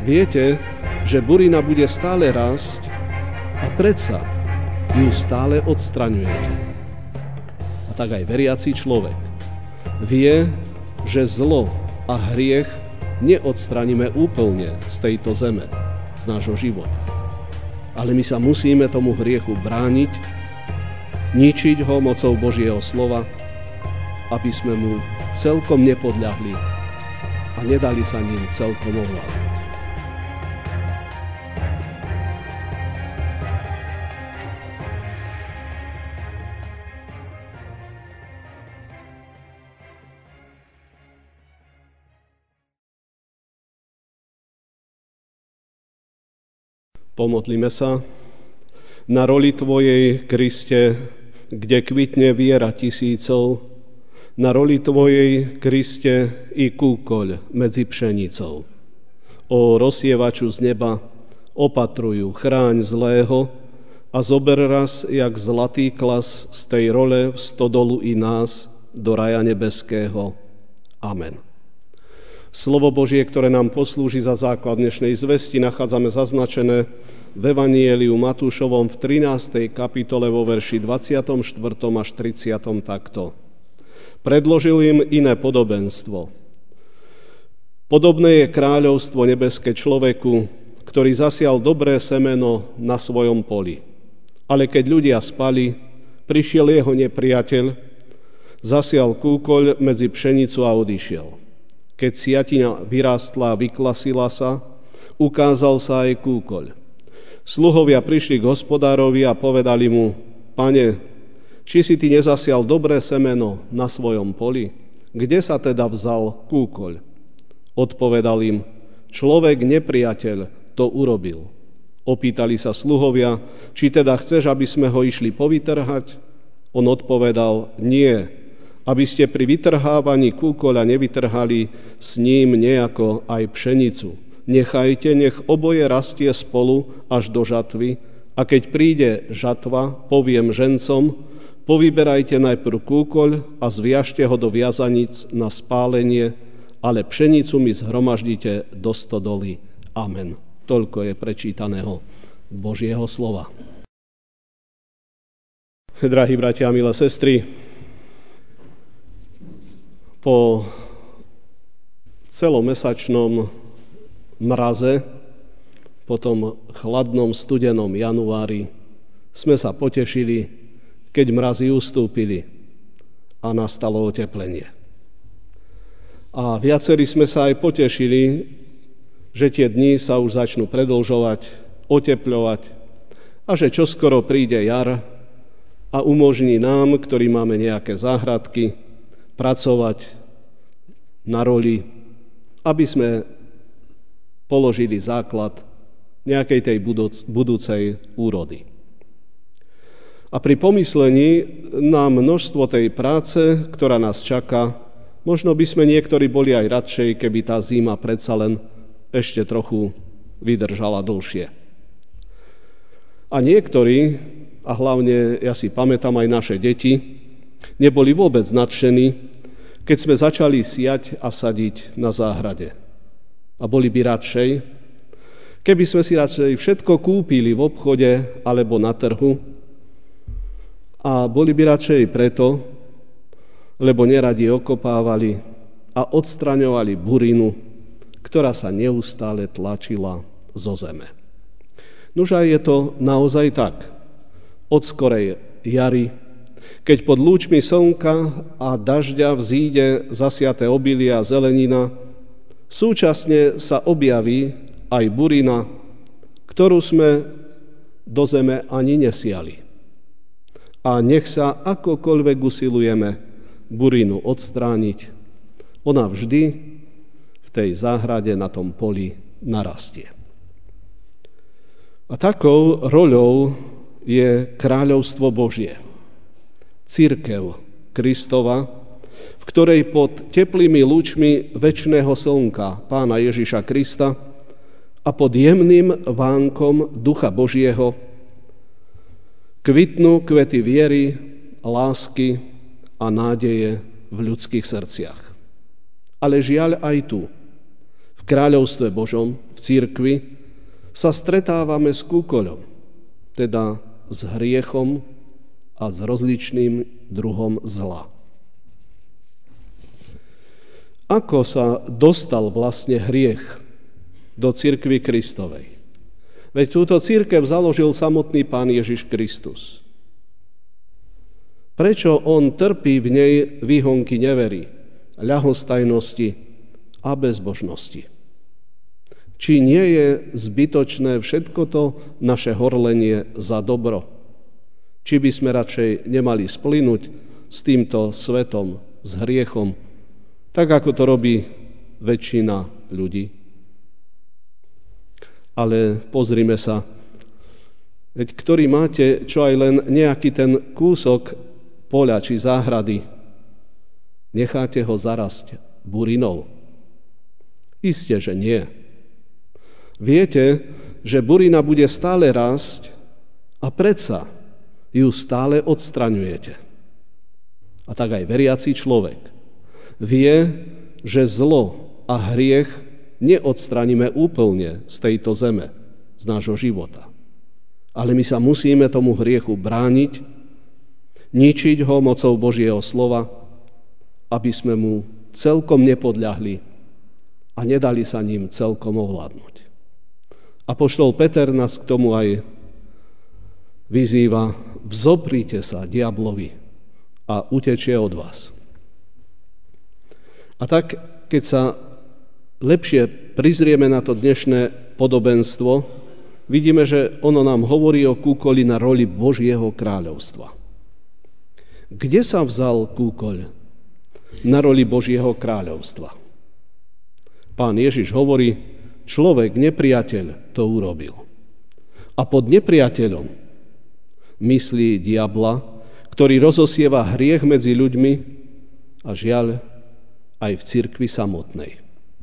Viete, že burina bude stále rásť a predsa ju stále odstraňujete. A tak aj veriaci človek vie, že zlo a hriech neodstraníme úplne z tejto zeme, z nášho života. Ale my sa musíme tomu hriechu brániť, ničiť ho mocou Božieho slova, aby sme mu celkom nepodľahli a nedali sa ním celkom ovládnuť. Pomodlíme sa. Na roli Tvojej, Kriste, kde kvitne viera tisícov, na roli Tvojej, Kriste, i kúkoľ medzi pšenicou. O rozsievaču z neba, opatrujú, chráň zlého a zober raz, jak zlatý klas z tej role v stodolu i nás do raja nebeského. Amen. Slovo Božie, ktoré nám poslúži za základ dnešnej zvesti, nachádzame zaznačené v Evanieliu Matúšovom v 13. kapitole vo verši 24. až 30. takto. Predložil im iné podobenstvo. Podobné je kráľovstvo nebeské človeku, ktorý zasial dobré semeno na svojom poli. Ale keď ľudia spali, prišiel jeho nepriateľ, zasial kúkoľ medzi pšenicu a odišiel. Keď siatina vyrástla a vyklasila sa, ukázal sa aj kúkoľ. Sluhovia prišli k hospodárovi a povedali mu: Pane, či si ty nezasial dobré semeno na svojom poli? Kde sa teda vzal kúkoľ? Odpovedal im: Človek nepriateľ to urobil. Opýtali sa sluhovia: Či teda chceš, aby sme ho išli povytrhať? On odpovedal: Nie, aby ste pri vytrhávaní kúkoľa nevytrhali s ním nejako aj pšenicu. Nechajte, nech oboje rastie spolu až do žatvy, a keď príde žatva, poviem žencom: povyberajte najprv kúkoľ a zviažte ho do viazaníc na spálenie, ale pšenicu mi zhromaždite do stodoly. Amen. Toľko je prečítaného Božieho slova. Drahí bratia a milé sestry, po celomesačnom mraze, po tom chladnom, studenom januári sme sa potešili, keď mrazy ustúpili a nastalo oteplenie. A viacerí sme sa aj potešili, že tie dni sa už začnú predĺžovať, otepľovať a že čoskoro príde jar a umožní nám, ktorí máme nejaké záhradky, pracovať na roli, aby sme položili základ nejakej tej budúcej úrody. A pri pomyslení na množstvo tej práce, ktorá nás čaká, možno by sme niektorí boli aj radšej, keby tá zima predsa len ešte trochu vydržala dlhšie. A niektorí, a hlavne ja si pamätám aj naše deti, neboli vôbec nadšení, keď sme začali siať a sadiť na záhrade. A boli by radšej, keby sme si radšej všetko kúpili v obchode alebo na trhu, a boli by radšej preto, lebo neradi okopávali a odstraňovali burinu, ktorá sa neustále tlačila zo zeme. Nuž aj je to naozaj tak. Od skorej jary, keď pod lúčmi slnka a dažďa vzíde zasiaté obilie a zelenina, súčasne sa objaví aj burina, ktorú sme do zeme ani nesiali. A nech sa akokoľvek usilujeme burinu odstrániť, ona vždy v tej záhrade na tom poli narastie. A takou roľou je kráľovstvo Božie, cirkev Kristova, v ktorej pod teplými lúčmi večného slnka Pána Ježiša Krista a pod jemným vánkom Ducha Božieho kvitnú kvety viery, lásky a nádeje v ľudských srdciach. Ale žiaľ aj tu, v kráľovstve Božom, v cirkvi, sa stretávame s kúkoľom, teda s hriechom a s rozličným druhom zla. Ako sa dostal vlastne hriech do cirkvi Kristovej? Veď túto cirkev založil samotný Pán Ježiš Kristus. Prečo on trpí v nej výhonky nevery, ľahostajnosti a bezbožnosti? Či nie je zbytočné všetko to naše horlenie za dobro? Či by sme radšej nemali splynúť s týmto svetom, s hriechom, tak ako to robí väčšina ľudí? Ale pozrime sa, veď ktorý máte čo aj len nejaký ten kúsok poľa či záhrady, necháte ho zarasť burinou? Isté, že nie. Viete, že burina bude stále rásť a predsa ju stále odstraňujete. A tak aj veriaci človek vie, že zlo a hriech neodstraníme úplne z tejto zeme, z nášho života. Ale my sa musíme tomu hriechu brániť, ničiť ho mocou Božieho slova, aby sme mu celkom nepodľahli a nedali sa ním celkom ovládnuť. Apoštol Peter nás k tomu aj vyzýva: vzoprite sa diablovi a utečie od vás. A tak, keď sa lepšie prizrieme na to dnešné podobenstvo, vidíme, že ono nám hovorí o kúkoli na roli Božieho kráľovstva. Kde sa vzal kúkoľ na roli Božieho kráľovstva? Pán Ježiš hovorí: človek, nepriateľ, to urobil. A pod nepriateľom myslí diabla, ktorý rozosieva hriech medzi ľuďmi a žiaľ aj v cirkvi samotnej.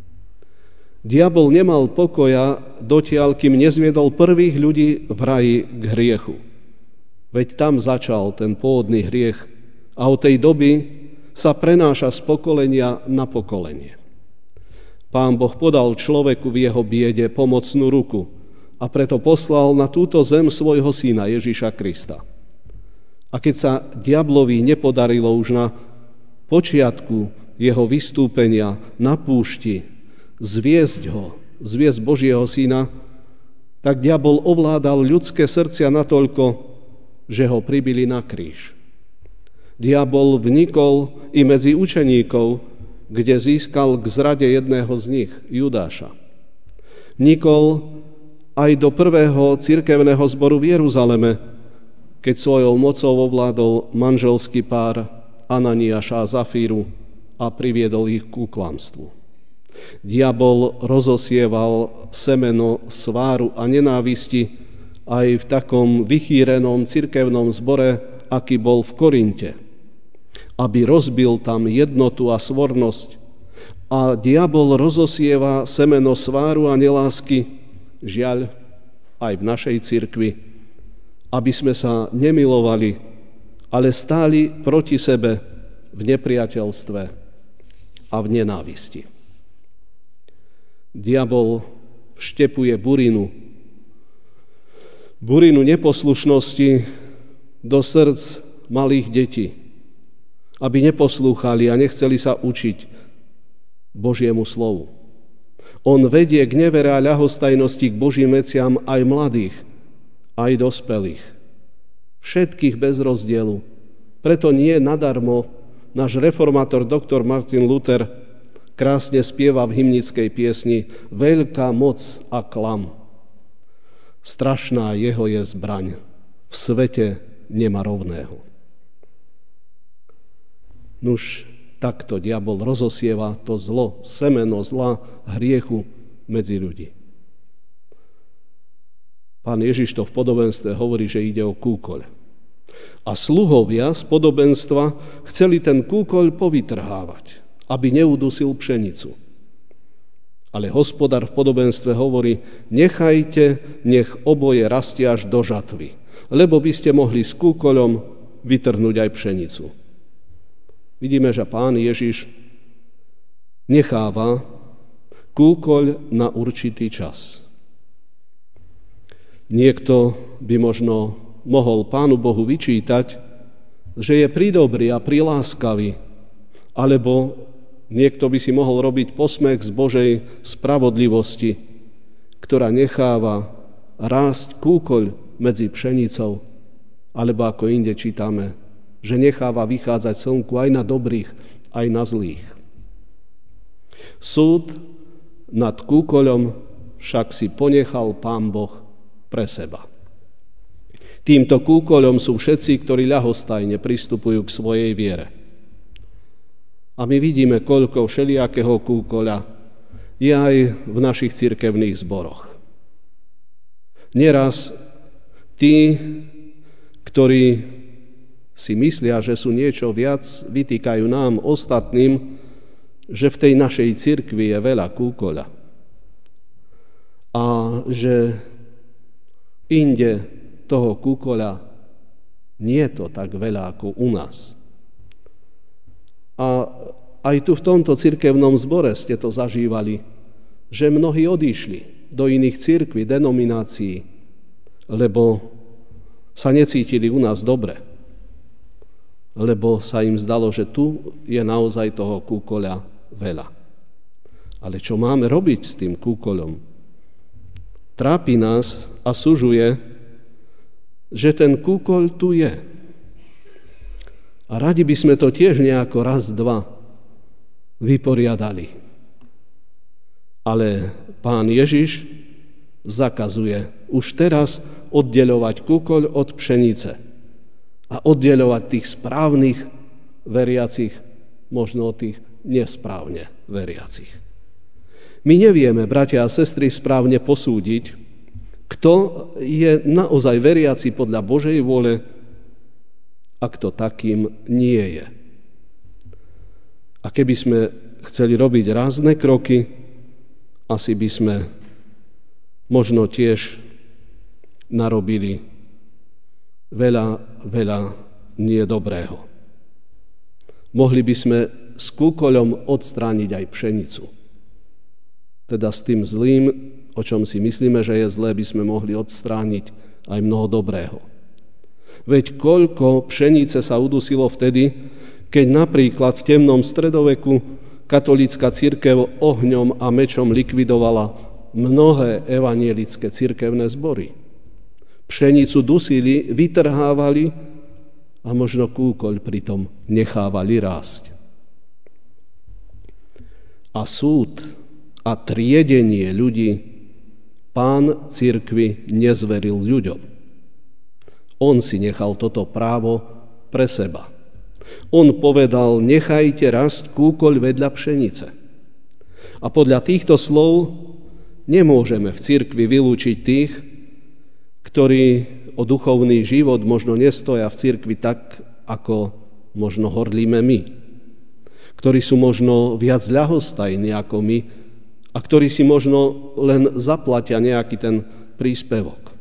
Diabol nemal pokoja dotiaľ, kým nezviedol prvých ľudí v raji k hriechu. Veď tam začal ten pôvodný hriech a od tej doby sa prenáša z pokolenia na pokolenie. Pán Boh podal človeku v jeho biede pomocnú ruku a preto poslal na túto zem svojho syna Ježiša Krista. A keď sa diablovi nepodarilo už na počiatku jeho vystúpenia na púšti zviesť Božieho syna, tak diabol ovládal ľudské srdcia natoľko, že ho pribili na kríž. Diabol vnikol i medzi učeníkov, kde získal k zrade jedného z nich, Judáša. Vnikol aj do prvého cirkevného zboru v Jeruzaleme, keď svojou mocou ovládol manželský pár Ananiáša a Zafíru a priviedol ich ku klamstvu. Diabol rozosieval semeno sváru a nenávisti aj v takom vychýrenom cirkevnom zbore, aký bol v Korinte, aby rozbil tam jednotu a svornosť. A diabol rozosieva semeno sváru a nelásky, žiaľ, aj v našej cirkvi, aby sme sa nemilovali, ale stáli proti sebe v nepriateľstve a v nenávisti. Diabol vštepuje burinu neposlušnosti do srdc malých detí, aby neposlúchali a nechceli sa učiť Božiemu slovu. On vedie k nevere a ľahostajnosti k Božím veciam aj mladých, aj dospelých. Všetkých bez rozdielu. Preto nie nadarmo náš reformátor doktor Martin Luther krásne spieva v hymnickej piesni: veľká moc a klam. Strašná jeho je zbraň, v svete nemá rovného. Nuž, takto diabol rozosieva to zlo, semeno zla, hriechu medzi ľudí. Pán Ježiš to v podobenstve hovorí, že ide o kúkoľ. A sluhovia z podobenstva chceli ten kúkoľ povytrhávať, aby neudusil pšenicu. Ale Hospodár v podobenstve hovorí: nechajte, nech oboje rastie až do žatvy, lebo by ste mohli s kúkoľom vytrhnúť aj pšenicu. Vidíme, že Pán Ježiš necháva Kúkoľ na určitý čas. Niekto by možno mohol Pánu Bohu vyčítať, že je pridobrý a priláskavý, alebo niekto by si mohol robiť posmech z Božej spravodlivosti, ktorá necháva rásť kúkoľ medzi pšenicou, alebo ako inde čítame, že necháva vychádzať slnku aj na dobrých, aj na zlých. Súd nad kúkoľom však si ponechal Pán Boh pre seba. Týmto kúkoľom sú všetci, ktorí ľahostajne pristupujú k svojej viere. A my vidíme, koľko všelijakého kúkoľa je aj v našich cirkevných zboroch. Neraz tí, ktorí si myslia, že sú niečo viac, vytýkajú nám ostatným, že v tej našej cirkvi je veľa kúkoľa. A že inde toho kúkoľa nie je to tak veľa ako u nás. A aj tu v tomto cirkevnom zbore ste to zažívali, že mnohí odišli do iných cirkví, denominácií, lebo sa necítili u nás dobre. Lebo sa im zdalo, že tu je naozaj toho kúkoľa veľa. Ale čo máme robiť s tým kúkoľom? Trápi nás a sužuje, že ten kúkoľ tu je. A radi by sme to tiež nejako raz, dva vyporiadali. Ale Pán Ježiš zakazuje už teraz oddeľovať kúkoľ od pšenice a oddeľovať tých správnych veriacich možno od tých nesprávne veriacich. My nevieme, bratia a sestry, správne posúdiť, kto je naozaj veriaci podľa Božej vôle a kto takým nie je. A keby sme chceli robiť rázne kroky, asi by sme možno tiež narobili veľa nedobrého. Mohli by sme s kúkoľom odstrániť aj pšenicu. Teda s tým zlým, o čom si myslíme, že je zlé, by sme mohli odstrániť aj mnoho dobrého. Veď koľko pšenice sa udusilo vtedy, keď napríklad v temnom stredoveku katolícka cirkev ohňom a mečom likvidovala mnohé evanielické cirkevné zbory. Pšenicu dusili, vytrhávali a možno kúkoľ pritom nechávali rásť. A súd a triedenie ľudí Pán cirkvi nezveril ľuďom. On si nechal toto právo pre seba. On povedal, nechajte rásť kúkoľ vedľa pšenice. A podľa týchto slov nemôžeme v cirkvi vylúčiť tých, ktorí o duchovný život možno nestoja v cirkvi tak, ako možno horlíme my. Ktorí sú možno viac ľahostajní ako my a ktorí si možno len zaplatia nejaký ten príspevok.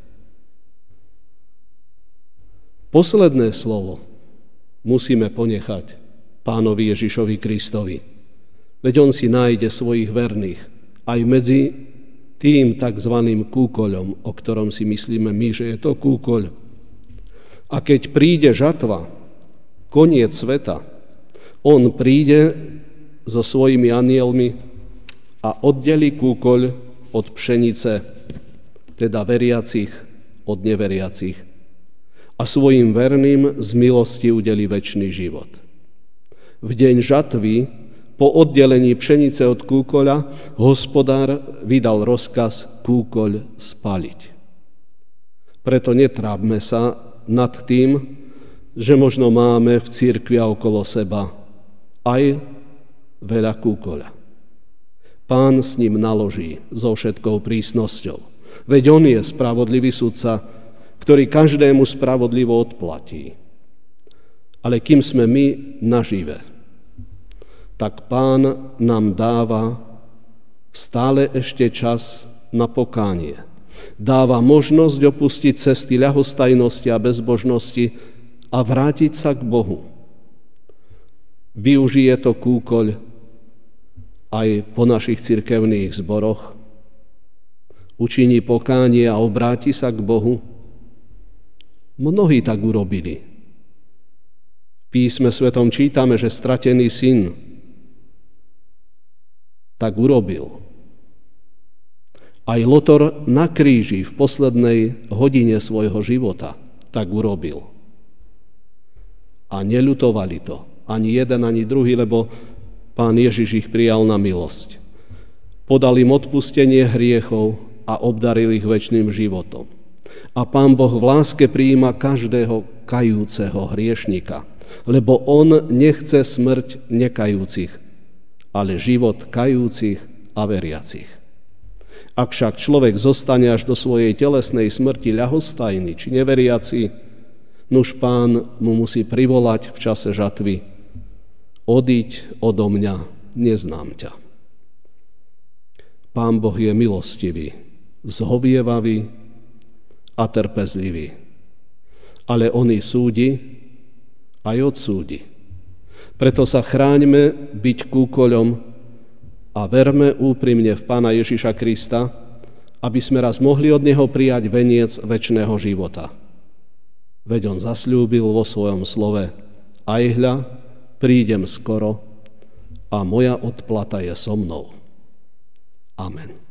Posledné slovo musíme ponechať Pánovi Ježišovi Kristovi. Veď on si nájde svojich verných aj medzi tým takzvaným kúkoľom, o ktorom si myslíme my, že je to kúkoľ. A keď príde žatva, koniec sveta, on príde so svojimi anielmi a oddelí kúkoľ od pšenice, teda veriacich od neveriacich, a svojim verným z milosti udelí večný život. V deň žatvy, po oddelení pšenice od kúkoľa, Hospodár vydal rozkaz kúkoľ spaliť. Preto netrápme sa nad tým, že možno máme v cirkvi a okolo seba aj veľa kúkoľa. Pán s ním naloží so všetkou prísnosťou. Veď on je spravodlivý sudca, ktorý každému spravodlivo odplatí. Ale kým sme my nažive, tak Pán nám dáva stále ešte čas na pokánie. Dáva možnosť opustiť cesty ľahostajnosti a bezbožnosti a vrátiť sa k Bohu. Využije to kúkoľ aj po našich cirkevných zboroch, učiní pokánie a obráti sa k Bohu? Mnohí tak urobili. V písme svetom čítame, že stratený syn tak urobil. Aj Lotor na kríži v poslednej hodine svojho života tak urobil. A neľutovali to. Ani jeden, ani druhý, lebo Pán Ježiš ich prijal na milosť. Podal im odpustenie hriechov a obdaril ich večným životom. A Pán Boh v láske prijíma každého kajúceho hriešnika, lebo On nechce smrť nekajúcich, ale život kajúcich a veriacich. Ak však človek zostane až do svojej telesnej smrti ľahostajný či neveriaci, nuž Pán mu musí privolať v čase žatvy: Odíď odo mňa, neznám ťa. Pán Boh je milostivý, zhovievavý a trpezlivý. Ale On i súdi, aj odsúdi. Preto sa chráňme byť kúkoľom a verme úprimne v Pána Ježiša Krista, aby sme raz mohli od Neho prijať veniec večného života. Veď On zasľúbil vo svojom slove: Aj hľa, prídem skoro a moja odplata je so mnou. Amen.